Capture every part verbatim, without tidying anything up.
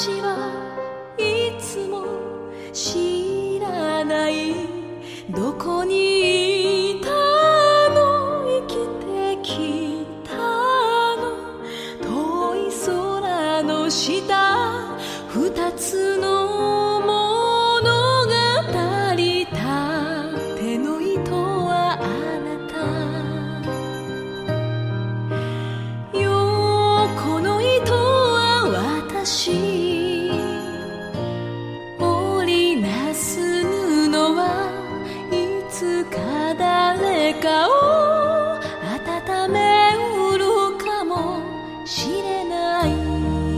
私はいつも知らない、どこにいたの、生きてきたの、遠い空の下、二つの物語、手の糸はあなた、横の糸は私、織りなす布はいつか誰かを温めうるかもしれない。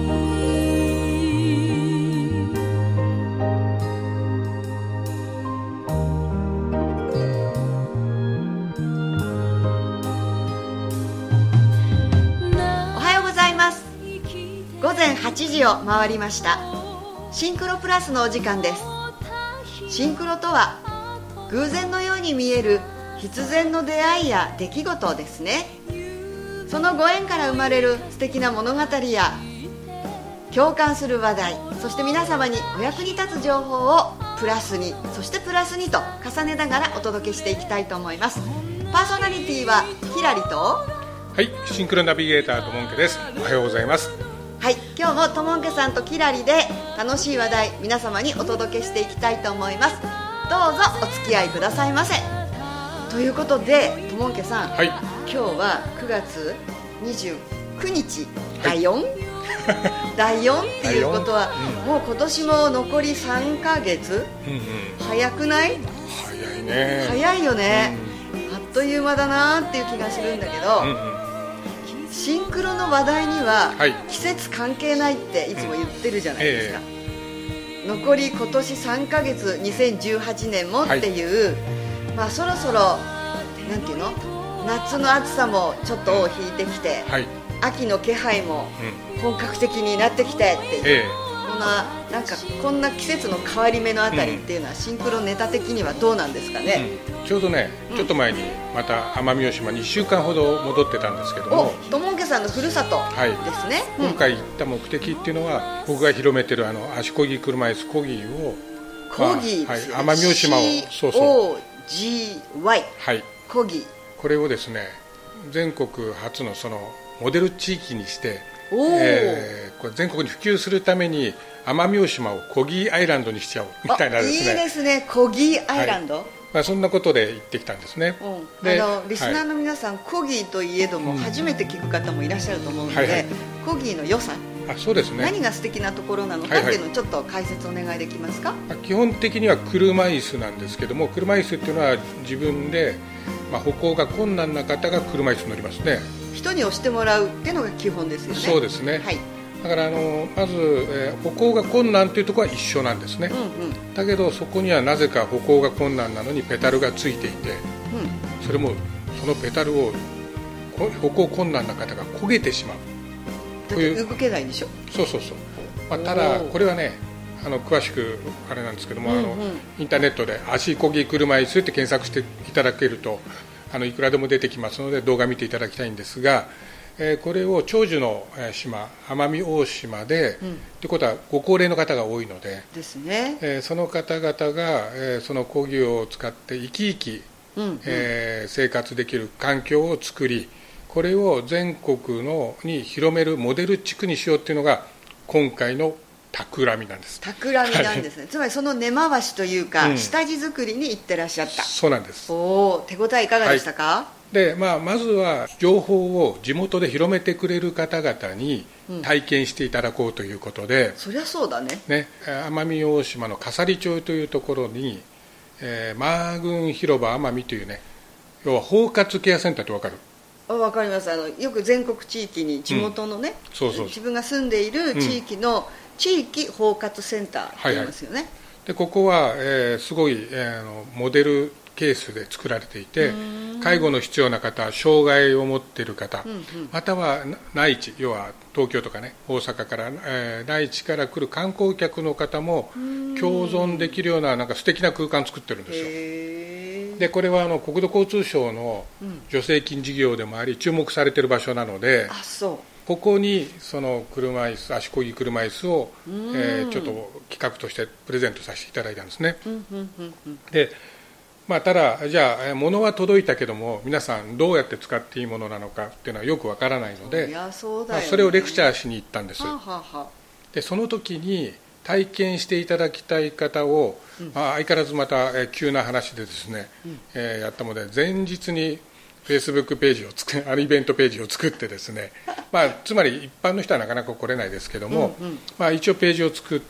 おはようございます。午前はちじを回りました。シンクロプラスのお時間です。シンクロとは偶然のように見える必然の出会いや出来事ですね。そのご縁から生まれる素敵な物語や共感する話題、そして皆様にお役に立つ情報をプラスに、そしてプラスにと重ねながらお届けしていきたいと思います。パーソナリティはひらりと、 はい、シンクロナビゲーターともんけです。おはようございます。 はい、今日もともんけさんときらりで楽しい話題、皆様にお届けしていきたいと思います。どうぞお付き合いくださいませ。ということでともんけさん、 はい、 今日はくがつにじゅうくにち、だいよん だいよんっていうことは、うん、もう今年も残りさんかげつ、うんうん、早くない？ 早いね。 早いよね、うん、あっという間だなっていう気がするんだけど、うんうん、シンクロの話題には季節関係ないっていつも言ってるじゃないですか、うんえー、残り今年さんかげつ、にせんじゅうはちねんもっていう、はい、まあそろそろなんていうの、夏の暑さもちょっと尾を引いてきて、はい、秋の気配も本格的になってきてっていう、えー、こんな、なんかこんな季節の変わり目のあたりっていうのは、うん、シンクロネタ的にはどうなんですかね、 うん、ちょうどね、ちょっと前にまた奄美大島にいっしゅうかんほど戻ってたんですけども、 ともんけさんのふるさとですね、 はい、うん、今回行った目的っていうのは、僕が広めてるあの足こぎ車椅子こぎを、 こぎですよ、 はい、奄美大島を、そうそう、 オージーワイ、 はい、 こぎ、 これをですね、全国初のそのモデル地域にして、えー、これ全国に普及するために奄美大島をコギーアイランドにしちゃおうみたいなですね。 いいですね、コギーアイランド、はい、 まあ、そんなことで行ってきたんですね、 うん、で、あのリスナーの皆さん、はい、コギーといえども初めて聞く方もいらっしゃると思うので、はいはい、コギーの良さ、 あ、そうですね、 何が素敵なところなのかっていうのをちょっと解説お願いできますか。 はいはい、基本的には車椅子なんですけども、車椅子っていうのは自分で、まあ、歩行が困難な方が車椅子に乗りますね。 人に押してもらうっていうのが基本ですよね。 そうですね、 はい、 だからあのまず、えー、歩行が困難というところは一緒なんですね、うんうん、だけどそこにはなぜか歩行が困難なのにペダルがついていて、うん、それもそのペダルを歩行困難な方が焦げてしまう。 だって動けないでしょ。 そうそうそう、まあ、ただこれはね、あの詳しくあれなんですけども、うんうん、あのインターネットで足こぎ車椅子って検索していただけると、あのいくらでも出てきますので動画見ていただきたいんですが、えー、これを長寿の島奄美大島で、うん、ということはご高齢の方が多いのでですね、 えー、その方々が、えー、その工具を使って生き生き、うんうん、えー、生活できる環境を作り、これを全国のに広めるモデル地区にしようというのが今回の企みなんです。 企みなんですね、はい、つまりその根回しというか、うん、下地作りに行ってらっしゃった。 そうなんです。 お、手応えいかがでしたか。 はい、でまあ、まずは情報を地元で広めてくれる方々に体験していただこうということで、うん、 そりゃそうだ ね, ね奄美大島の笠利町というところに、えー、マーグン広場奄美というね、要は包括ケアセンターって分かる？ 分かります。あのよく全国地域に地元のね、うん、そうそうそう、自分が住んでいる地域の、うん、地域包括センターって言いますよね、はいはい、でここは、えー、すごい、えー、モデルケースで作られていて、介護の必要な方、障害を持っている方、うんうん、または内地、要は東京とかね、大阪から、えー、内地から来る観光客の方も共存できるような、なんか素敵な空間を作ってるんですよ。へー。でこれはあの国土交通省の助成金事業でもあり注目されている場所なので、 あ、そう、 ここにその車椅子足こぎ車椅子を、えー、ちょっと企画としてプレゼントさせていただいたんですね。で、まあ、ただじゃあ物は届いたけども皆さんどうやって使っていいものなのかっていうのはよくわからないので、 そ, ねまあ、 それをレクチャーしに行ったんです。 はあはあ、 でその時に体験していただきたい方を、うん、まあ、相変わらずまた、えー、急な話でですね、うんえー、やったので前日にフェイスブックページを作あのイベントページを作ってですね、まあ、つまり一般の人はなかなか来れないですけども、うんうんまあ、一応ページを作って、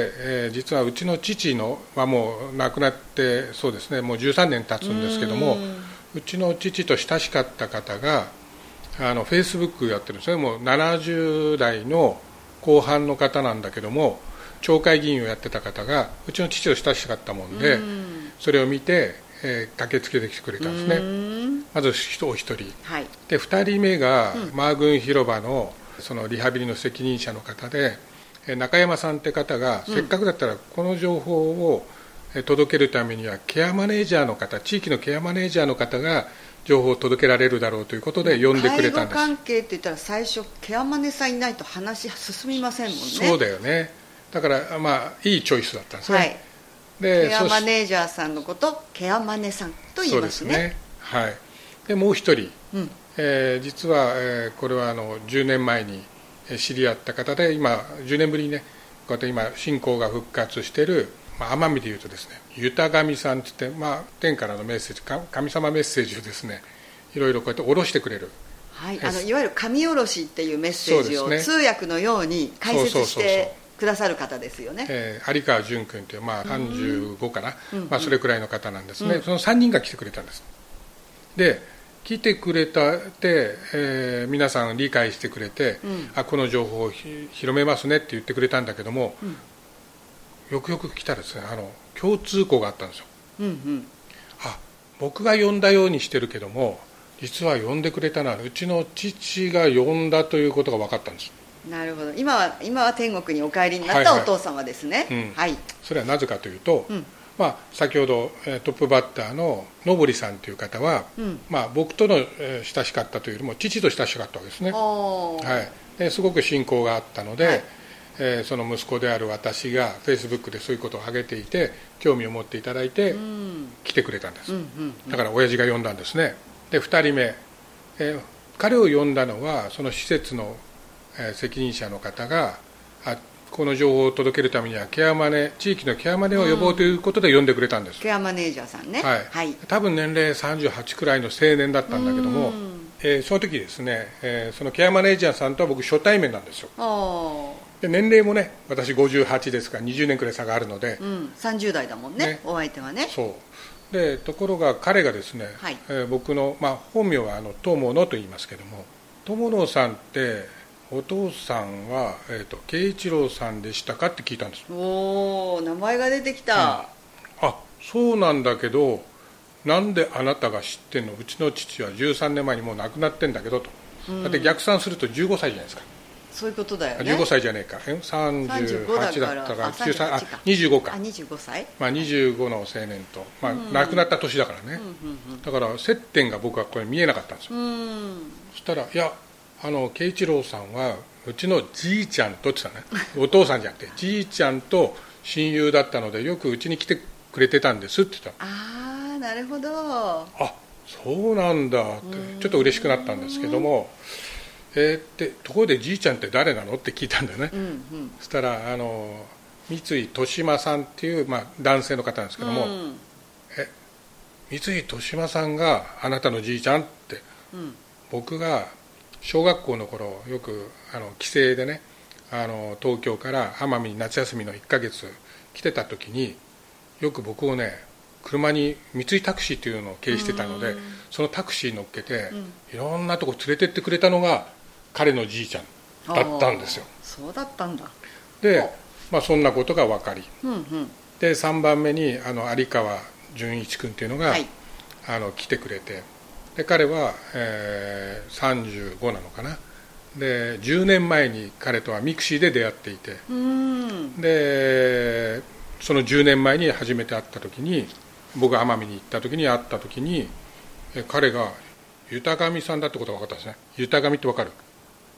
えー、実はうちの父のはもう亡くなってそうですねもうじゅうさんねん経つんですけども、うちの父と親しかった方があのフェイスブックやってるんですね。もうななじゅう代の後半の方なんだけども町会議員をやってた方がうちの父と親しかったもんで、それを見てえー、駆けつけてきてくれたんですね。まずお一人、はい、でふたりめが、うん、マー郡広場 の, そのリハビリの責任者の方で、えー、中山さんって方が、うん、せっかくだったらこの情報を、えー、届けるためにはケアマネージャーの方地域のケアマネージャーの方が情報を届けられるだろうということで呼んでくれたんです。 介護関係って言ったら最初ケアマネさんいないと話進みませんもんね。 そうだよね。だからまあいいチョイスだったんですね。 はいでケアマネージャーさんのことケアマネさんと言いますね。そうですね、 はい、でもう一人、うんえー、実は、えー、これはあのじゅうねんまえに知り合った方で今じゅうねんぶりにねこうやって今信仰が復活している、まあ、奄美でいうとですねゆた神さんといって、まあ、天からのメッセージ神様メッセージをですねいろいろこうやって下ろしてくれる、 はい、あのいわゆる神下ろしっていうメッセージを、ね、通訳のように解説してくださる方ですよね。 えー、有川淳君という、まあ、さんじゅうごかな、まあ、それくらいの方なんですね、うん、そのさんにんが来てくれたんです。で来てくれたって、えー、皆さん理解してくれて、うん、あこの情報を広めますねって言ってくれたんだけども、うん、よくよく来たらですねあの共通項があったんですよ、うんうん、あ僕が呼んだようにしてるけども実は呼んでくれたのはうちの父が呼んだということが分かったんです。 なるほど。今は今は天国にお帰りになったお父様ですね。はい、はいうんはい、 それはなぜかというと、うんまあ、先ほどトップバッターののぼりさんという方は、うんまあ、僕との親しかったというよりも父と親しかったわけですね。はい、ですごく信仰があったので、はいえー、その息子である私がフェイスブックでそういうことを上げていて興味を持っていただいて来てくれたんです、うんうんうん、だから親父が呼んだんですね。でふたりめ、えー、彼を呼んだのはその施設の責任者の方があこの情報を届けるためにはケアマネ地域のケアマネを呼ぼうということで呼んでくれたんです、うん、 ケアマネージャーさんね、 はいはい、多分年齢さんじゅうはちくらいの青年だったんだけども、えー、その時ですね、えー、そのケアマネージャーさんとは僕初対面なんですよ。で年齢もね私ごじゅうはちですからにじゅうねんくらい差があるので、うん、 さんじゅう代だもん ね, ねお相手はね。 そうでところが彼がですね、はいえー、僕の、まあ、本名はあの友野と言いますけども友野さんってお父さんは、えーと、慶一郎さんでしたかって聞いたんです。 おー名前が出てきた、 うん、あそうなんだけどなんであなたが知ってんのうちの父はじゅうさんねんまえにもう亡くなってんだけどと、うん、だって逆算するとじゅうごさいじゃないですか。 そういうことだよね。 じゅうごさいじゃねえかさんじゅうはちだったからきゅうさんあにじゅうごかあにじゅうごさい、 まあ、にじゅうごの青年と、まあ、亡くなった年だからね、うんうんうん、だから接点が僕はこれ見えなかったんですよ。うんそしたらいやあの慶一郎さんはうちのじいちゃんとって言ったねお父さんじゃなくてじいちゃんと親友だったのでよくうちに来てくれてたんですって言った。 ああなるほど。 あそうなんだってちょっと嬉しくなったんですけども、えー、ってところでじいちゃんって誰なのって聞いたんだよね、うんうん、そしたらあの三井利馬さんっていう、まあ、男性の方なんですけども、うん、え三井利馬さんがあなたのじいちゃんって、うん、僕が小学校の頃よくあの帰省でねあの東京から奄美に夏休みのいっかげつ来てた時によく僕をね車に三井タクシーっていうのを経営してたのでそのタクシー乗っけて、うん、いろんなとこ連れてってくれたのが彼のじいちゃんだったんですよ。 そうだったんだ。 で、まあ、そんなことが分かり、うんうん、でさんばんめにあの有川純一君っていうのが、はい、あの来てくれてで彼は、えー、さんじゅうごなのかなでじゅうねんまえに彼とはミクシーで出会っていてうんでそのじゅうねんまえに初めて会った時に僕が奄美に行った時に会った時に彼がゆたがみさんだってことが分かったんですね。ゆたがみって分かる？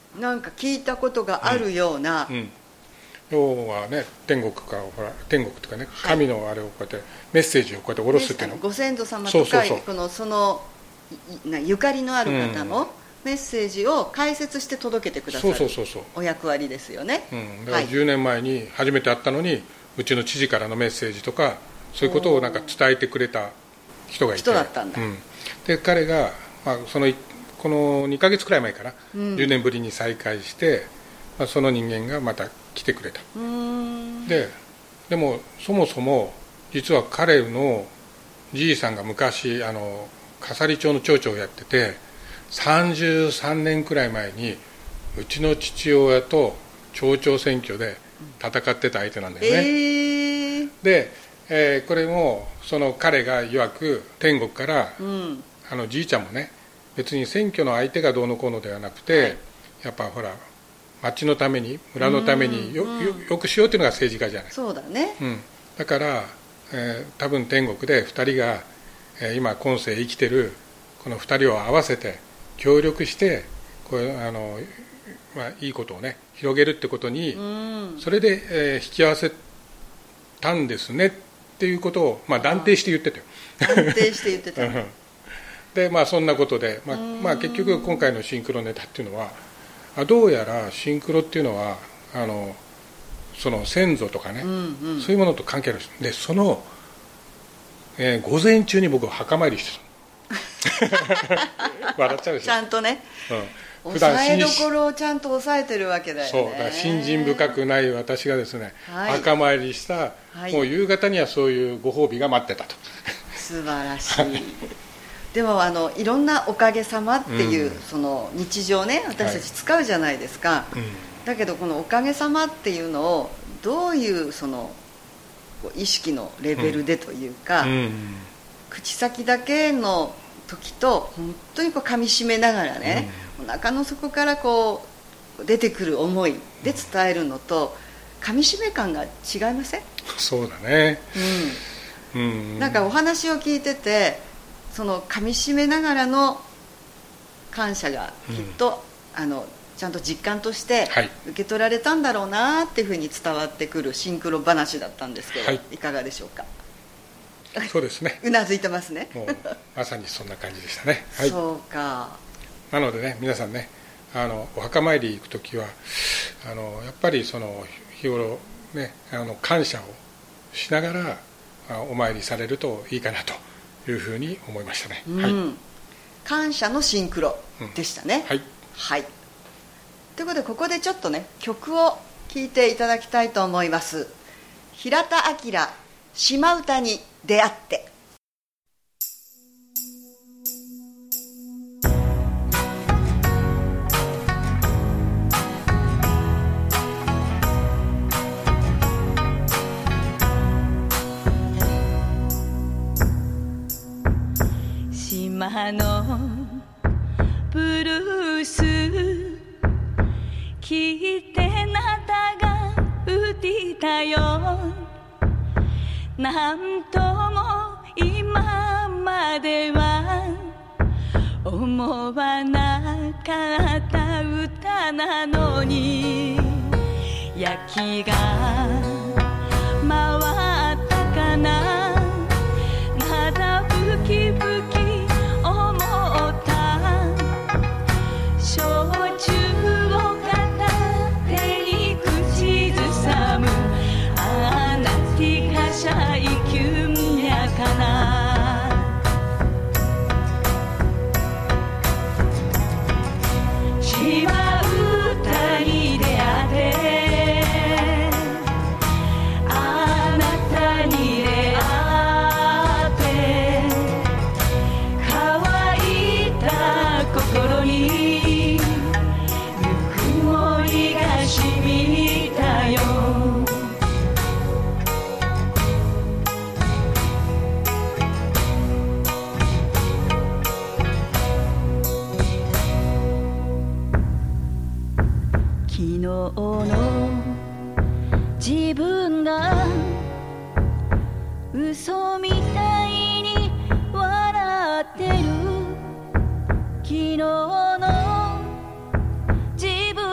なんか聞いたことがあるような、 うんうん、要はね天国からほら天国とかね、はい、神のあれをこうやってメッセージをこうやって下ろすっていうの、 ご先祖様とかそうそうそうこのそのゆかりのある方のメッセージを解説して届けてくださるお役割ですよね、 うん、だからじゅうねんまえに初めて会ったのに、はい、うちの知事からのメッセージとかそういうことをなんか伝えてくれた人がいて人だったんだ、 うん、で彼が、まあ、そのこのにかげつくらい前から、うん、じゅうねんぶりに再会して、まあ、その人間がまた来てくれた。うーん で, でもそもそも実は彼のじいさんが昔あの笠利町の町長をやっててさんじゅうさんねんくらい前にうちの父親と町長選挙で戦ってた相手なんだよね、えー、で、えー、これもその彼が曰く天国から、うん、あのじいちゃんもね別に選挙の相手がどうのこうのではなくて、はい、やっぱほら町のために村のために よ,、うん、よ, よくしようというのが政治家じゃない。 そうだね、 うん、だから、えー、多分天国でふたりが、えー、今今世生きてるこのふたりを合わせて協力してこういうあの、まあ、いいことをね広げるってことに、うん、それで、えー、引き合わせたんですねっていうことを、まあ、断定して言ってたよ。 断定して言ってた、うんでまあ、そんなことで、まあまあ、結局今回のシンクロネタっていうのはどうやらシンクロっていうのはあのその先祖とかね、うんうん、そういうものと関係あるでその、えー、午前中に僕は墓参りしてた笑っちゃうでしょちゃんとね、うん、普段抑えどころをちゃんと抑えてるわけだよね。 そうだから信心深くない私がですね、はい、墓参りした、はい、もう夕方にはそういうご褒美が待ってたと。 素晴らしいでもあのいろんなおかげさまっていう、うん、その日常ね私たち使うじゃないですか、はいうん、だけどこのおかげさまっていうのをどういうその意識のレベルでというか、うんうん、口先だけの時と本当にこう噛み締めながらね、うん、お腹の底からこう出てくる思いで伝えるのと噛み締め感が違いません？ そうだね、 うんうん、なんかお話を聞いててその噛み締めながらの感謝がきっと、うん、あのちゃんと実感として受け取られたんだろうなっていうふうに伝わってくるシンクロ話だったんですけど、はい、いかがでしょうか？ そうですねうなずいてますね。 もうまさにそんな感じでしたね、はい、 そうか。 なのでね皆さんねあのお墓参り行くときはあのやっぱりその日頃ねあの感謝をしながらお参りされるといいかなというふうに思いましたね、うんはい、 感謝のシンクロでしたね、 うん、はい、 はい、ということでここでちょっとね曲を聴いていただきたいと思います。平田明島唄に出会って。 島のブルース聞いてなたが歌ったよ。なんとも今までは思わなかった歌なのに焼きが回ったかな。まだブキブキ思った焼酎を片手に口ずさむあなてかしゃいきゅんやかな。島唄に出会ってあなたに出会って乾いた心にぬくもりが染みたよ。昨日の自分が嘘みたいに笑ってる。昨日の自分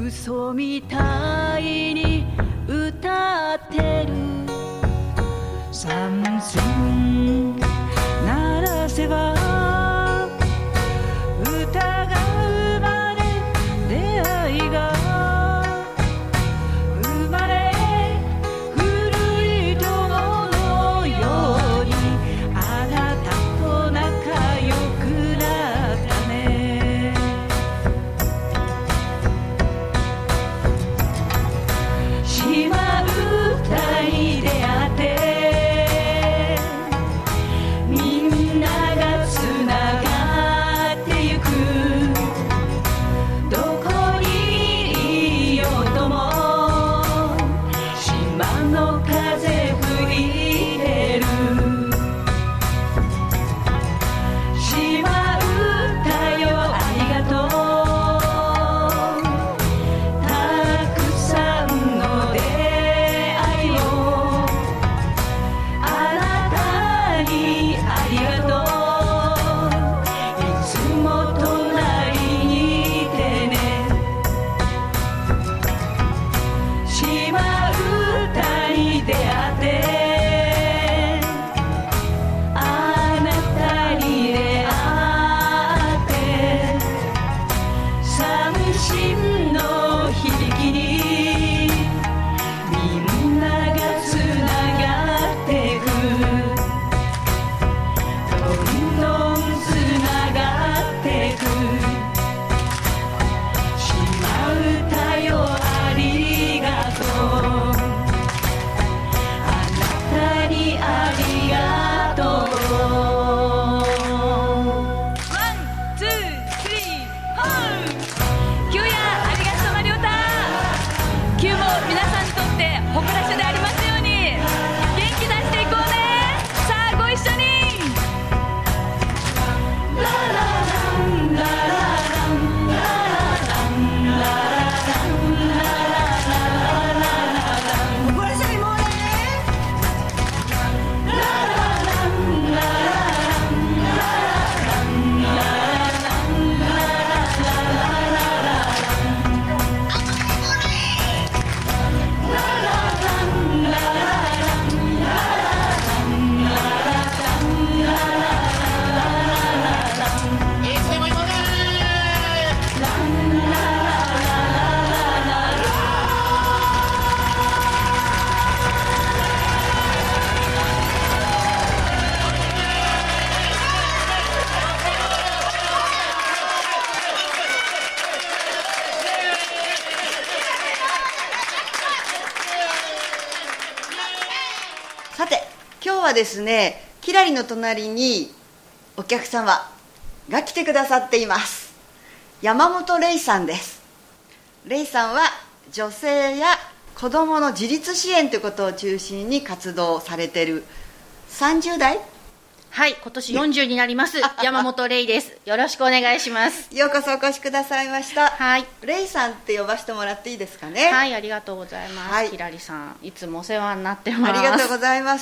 嘘みたいに歌ってる三線鳴らせば歌が生まれ出会いが生まれ古い友のようにあなたと仲良くなったね島唄に出会ってですね、キラリの隣にお客様が来てくださっています。山本玲さんです。玲さんは女性や子どもの自立支援ということを中心に活動されているさんじゅう代。 はい、今年よんじゅうになります山本玲です。よろしくお願いします。 ようこそお越しくださいました。 はい、 玲さんって呼ばせてもらっていいですかね。 はい、ありがとうございます、はい、キラリさんいつもお世話になってます。 ありがとうございます。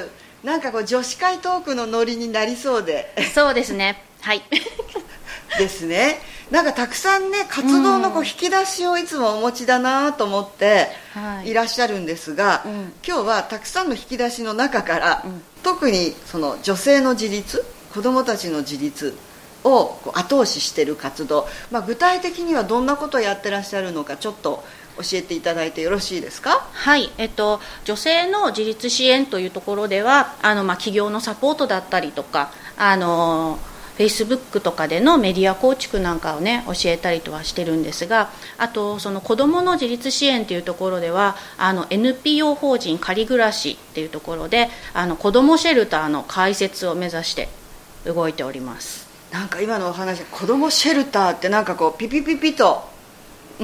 なんかこう女子会トークのノリになりそうで。 そうですね、はいですね。なんかたくさんね活動のこう引き出しをいつもお持ちだなと思っていらっしゃるんですが、はい、うん、今日はたくさんの引き出しの中から、うん、特にその女性の自立、子どもたちの自立をこう後押ししている活動、まあ、具体的にはどんなことをやってらっしゃるのかちょっと教えていただいてよろしいですか。 はい、えっと、女性の自立支援というところではあの、まあ、企業のサポートだったりとか、あのフェイスブックとかでのメディア構築なんかをね教えたりとはしてるんですが、あとその子どもの自立支援というところではあの エヌピーオー 法人仮暮らしっていうところであの子どもシェルターの開設を目指して動いております。 なんか今のお話、子どもシェルターってなんかこうピピピピと、うん、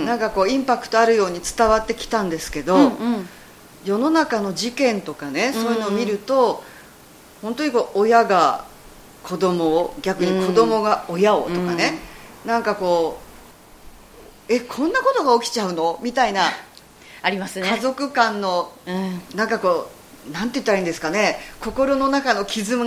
なんかこうインパクトあるように伝わってきたんですけど、うんうん、世の中の事件とかね、そういうのを見ると、うん、本当にこう親が子供を、逆に子供が親をとかね、うん、なんかこうえこんなことが起きちゃうのみたいなありますね。 家族間の、うん、なんかこうなんて言ったらいいんですかね、心の中の傷が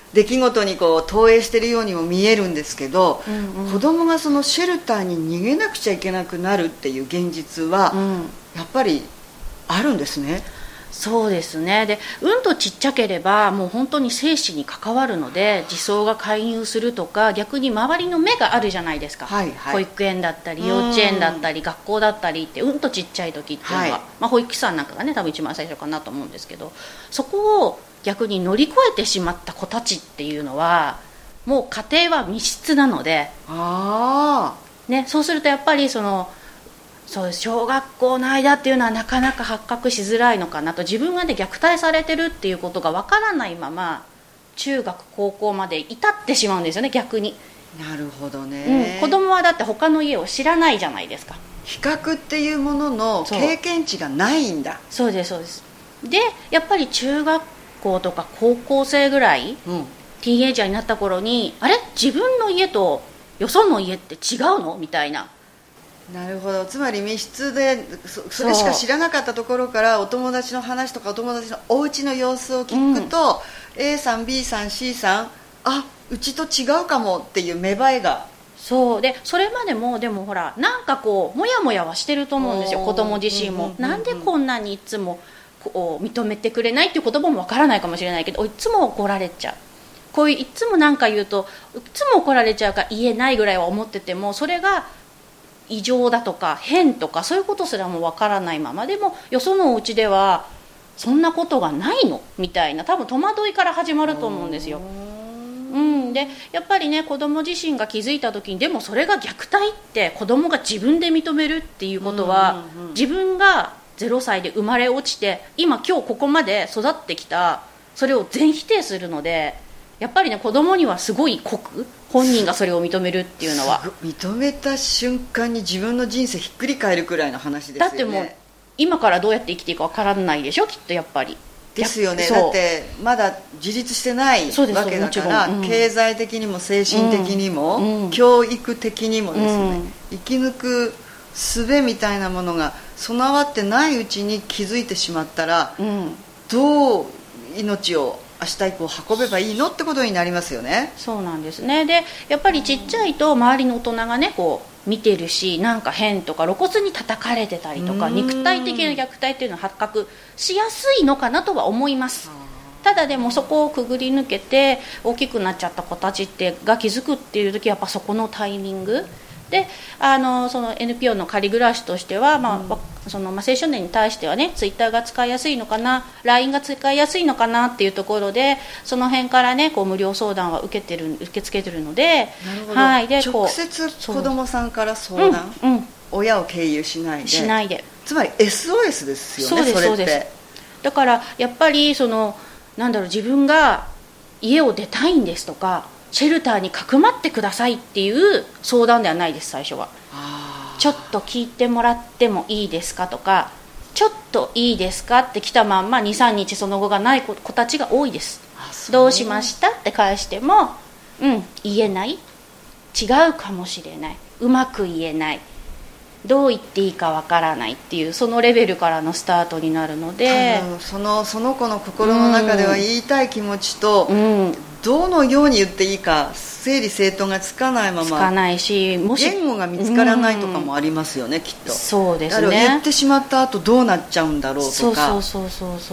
出来事にこう投影しているようにも見えるんですけど、 うんうん、 子供がそのシェルターに逃げなくちゃいけなくなるっていう現実は、うん、やっぱりあるんですね。 そうですね。で、うんとちっちゃければもう本当に生死に関わるので、児相が介入するとか、逆に周りの目があるじゃないですか、はいはい、保育園だったり幼稚園だったり学校だったりって、うんとちっちゃい時っていうのは、はい、まあ、保育士さんなんかがね多分一番最初かなと思うんですけど、そこを逆に乗り越えてしまった子たちっていうのはもう家庭は密室なので、 あ、 ね、そうするとやっぱりそのそう小学校の間っていうのはなかなか発覚しづらいのかなと、自分が、ね、虐待されてるっていうことがわからないまま中学高校まで至ってしまうんですよね、逆に。 なるほどね、 うん、子供はだって他の家を知らないじゃないですか。 比較っていうものの経験値がないんだ。 そうですそうです。でやっぱり中学校とか高校生ぐらい、うん、ティーンエイジャーになった頃に、あれ自分の家とよその家って違うのみたいな。 なるほど。つまり密室で そ, それしか知らなかったところからお友達の話とかお友達のお家の様子を聞くと、うん、A さん B さん C さん、あ、うちと違うかもっていう芽生えが。 そうで、それまでもでもほらなんかこうモヤモヤはしてると思うんですよ、子供自身も、うんうんうんうん、なんでこんなにいつもこう認めてくれないっていう言葉もわからないかもしれないけど、いつも怒られちゃう、こういういつもなんか言うといつも怒られちゃうから言えないぐらいは思ってても、それが異常だとか変とかそういうことすらもわからないまま、でもよそのお家ではそんなことがないのみたいな、多分戸惑いから始まると思うんですよ。うん、でやっぱりね、子供自身が気づいた時に、でもそれが虐待って子供が自分で認めるっていうことは、うんうんうん、自分がゼロさいで生まれ落ちて今今日ここまで育ってきたそれを全否定するので、やっぱりね子供にはすごい酷、本人がそれを認めるっていうのは認めた瞬間に自分の人生ひっくり返るくらいの話ですよね。 だってもう今からどうやって生きていくかわからないでしょ、きっと。やっぱりですよね。だってまだ自立してないわけだから、うん、経済的にも精神的にも、うんうん、教育的にもですね、うん、生き抜く術みたいなものが備わってないうちに気づいてしまったら、うん、どう命を明日以降運べばいいのってことになりますよね。 そうなんですね。でやっぱりちっちゃいと周りの大人がねこう見てるし、なんか変とか露骨に叩かれてたりとか肉体的な虐待っていうのは発覚しやすいのかなとは思います。ただでもそこをくぐり抜けて大きくなっちゃった子たちってが気づくっていう時はやっぱそこのタイミングで、あのその エヌピーオー の仮暮らしとしては、まあうん、そのまあ青少年に対してはねツイッターが使いやすいのかな、 ライン が使いやすいのかなっていうところで、その辺からねこう無料相談は受けてる受け付けてるので、 はい、で直接子どもさんから相談、うんうん、親を経由しないでしないで、 つまり エスオーエス ですよね。 そうです、そうです。だからやっぱりそのなんだろう、自分が家を出たいんですとかシェルターにかくまってくださいっていう相談ではないです。最初はちょっと聞いてもらってもいいですかとか、ちょっといいですかって来たまんま にさんにちその後がない子たちが多いです。どうしましたって返しても、うん言えない、違うかもしれない、うまく言えない、どう言っていいかわからないっていう、そのレベルからのスタートになるので、 その、その子の心の中では言いたい気持ちと、うん、どのように言っていいか整理整頓がつかないまま、 つかないし、もし言語が見つからないとかもありますよね、うん、きっと。 そうですね。 言ってしまった後どうなっちゃうんだろうとか、 そうそうそうそうそう、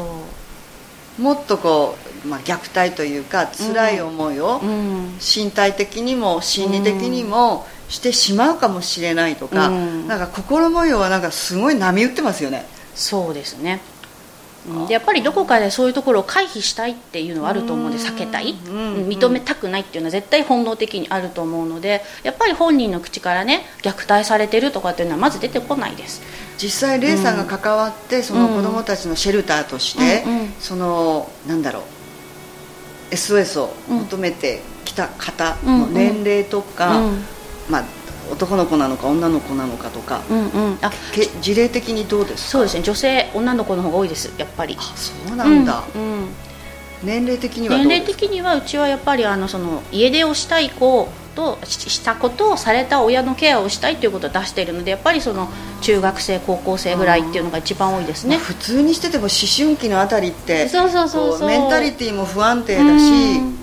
もっとこう、まあ、虐待というか辛い思いを身体的にも心理的にもしてしまうかもしれないとか、うん、なんか心模様はなんかすごい波打ってますよね。 そうですね。でやっぱりどこかでそういうところを回避したいっていうのはあると思うので、避けたい、うん、認めたくないっていうのは絶対本能的にあると思うので、やっぱり本人の口からね虐待されてるとかっていうのはまず出てこないです。 実際レイさんが関わって、うん、その子どもたちのシェルターとして、うんうん、そのなんだろう エスオーエス を求めてきた方の年齢とか、うんうん、まあ男の子なのか女の子なのかとか、うんうん、あけ事例的にどうですか？ そうですね、女性女の子の方が多いです、やっぱり。 あ、そうなんだ、うんうん、年齢的にはどうですか？ 年齢的にはうちはやっぱりあのその家出をしたい子としたことをされた親のケアをしたいということを出しているので、やっぱりその中学生高校生ぐらいっていうのが一番多いですね。 まあ、普通にしてても思春期のあたりってそうそうそうそう、 メンタリティも不安定だし、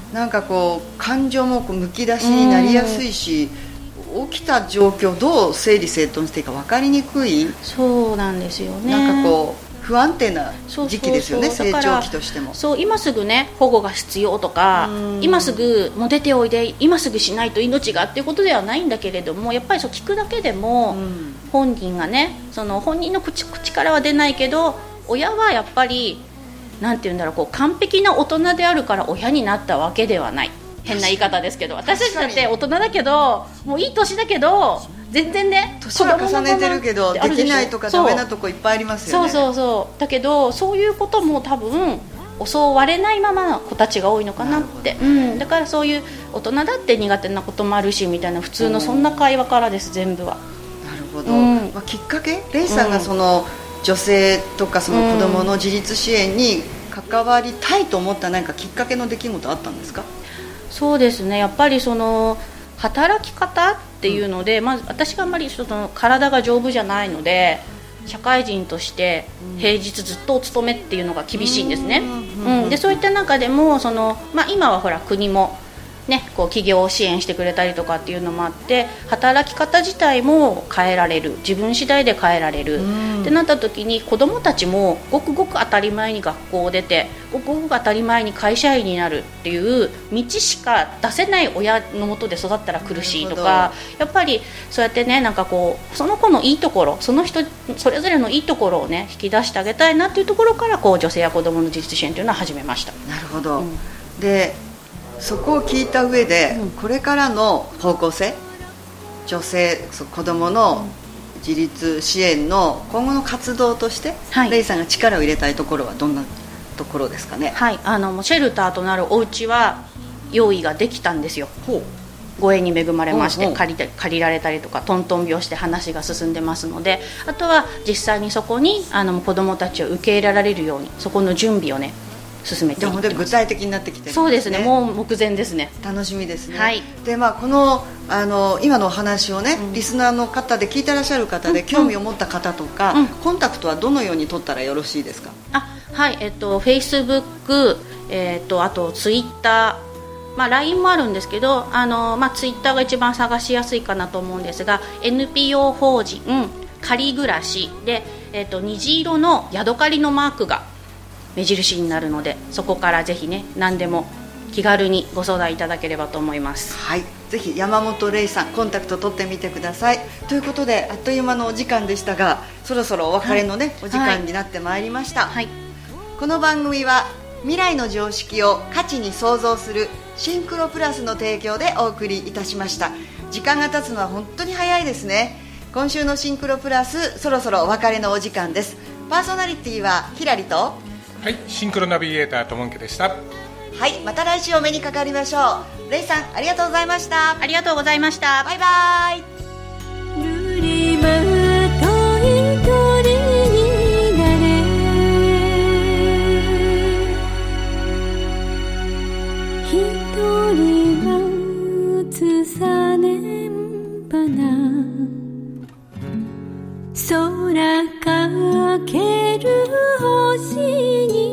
なんかこう感情もこうむき出しになりやすいし、起きた状況をどう整理整頓していいか分かりにくい。 そうなんですよね。 なんかこう不安定な時期ですよね。成長期としても。 そう、今すぐね保護が必要とか、今すぐもう出ておいで、今すぐしないと命がっていうことではないんだけれども、やっぱりそう聞くだけでも、うん、本人がね、その本人の 口, 口からは出ないけど、親はやっぱりなんて言うんだろう、こう完璧な大人であるから親になったわけではない。変な言い方ですけど、私たちだって大人だけど、もういい年だけど全然ね、 年は重ねてるけどできないとかダメなとこいっぱいありますよね。 そうそうそうだけど、そういうことも多分教われないままの子たちが多いのかなって。うん、だからそういう大人だって苦手なこともあるしみたいな、普通のそんな会話からです、全部は。 なるほど、うん、まあ、きっかけ、レイさんがその、うん、女性とかその子どもの自立支援に関わりたいと思った何かきっかけの出来事あったんですか？ そうですね、やっぱりその働き方っていうので、うん、まず私があんまりその体が丈夫じゃないので、社会人として平日ずっとお勤めっていうのが厳しいんですね。うん、でそういった中でもその、まあ、今はほら国もね、こう企業を支援してくれたりとかっていうのもあって、働き方自体も変えられる、自分次第で変えられるってなった時に、子どもたちもごくごく当たり前に学校を出て、ごくごく当たり前に会社員になるっていう道しか出せない親のもとで育ったら苦しいとか、やっぱりそうやってね、なんかこうその子のいいところ、その人それぞれのいいところをね引き出してあげたいなっていうところから、こう女性や子どもの自立支援というのは始めました。 なるほど、うん、でそこを聞いた上で、うん、これからの方向性、女性子どもの自立支援の今後の活動として、はい、レイさんが力を入れたいところはどんなところですかね？ はい、あのシェルターとなるお家は用意ができたんですよ。ほう、ご縁に恵まれまして、借りて借りられたりとか、トントン拍子で話が進んでますので、あとは実際にそこにあの子どもたちを受け入れられるように、そこの準備をね進めていってます。 具体的になってきてるんですね。 そうですね、もう目前ですね。 楽しみですね。 はい、 で、まあ、この、あの今のお話をね、うん、リスナーの方で聞いてらっしゃる方で、うん、興味を持った方とか、うん、コンタクトはどのように取ったらよろしいですか？ あ、はい、えっと Facebook、えっとあと Twitter、まあ、ライン もあるんですけど、あの、まあ、Twitter が一番探しやすいかなと思うんですが、 エヌピーオー 法人仮暮らしで、えっと、虹色のヤドカリのマークが目印になるので、そこからぜひね、何でも気軽にご相談いただければと思います。 はい、ぜひ山本レイさんコンタクト取ってみてください。ということで、あっという間のお時間でしたが、そろそろお別れのね、はい、お時間になってまいりました、はい、この番組は未来の常識を価値に創造するシンクロプラスの提供でお送りいたしました。時間が経つのは本当に早いですね。今週のシンクロプラス、そろそろお別れのお時間です。パーソナリティはひらりと、 はい、シンクロナビゲーターともんけでした。 はい、また来週お目にかかりましょう。レイさん、ありがとうございました。 ありがとうございました。 バイバイ。 瑠璃まとい鳥になれ、一人は映さねんばな、空かける星に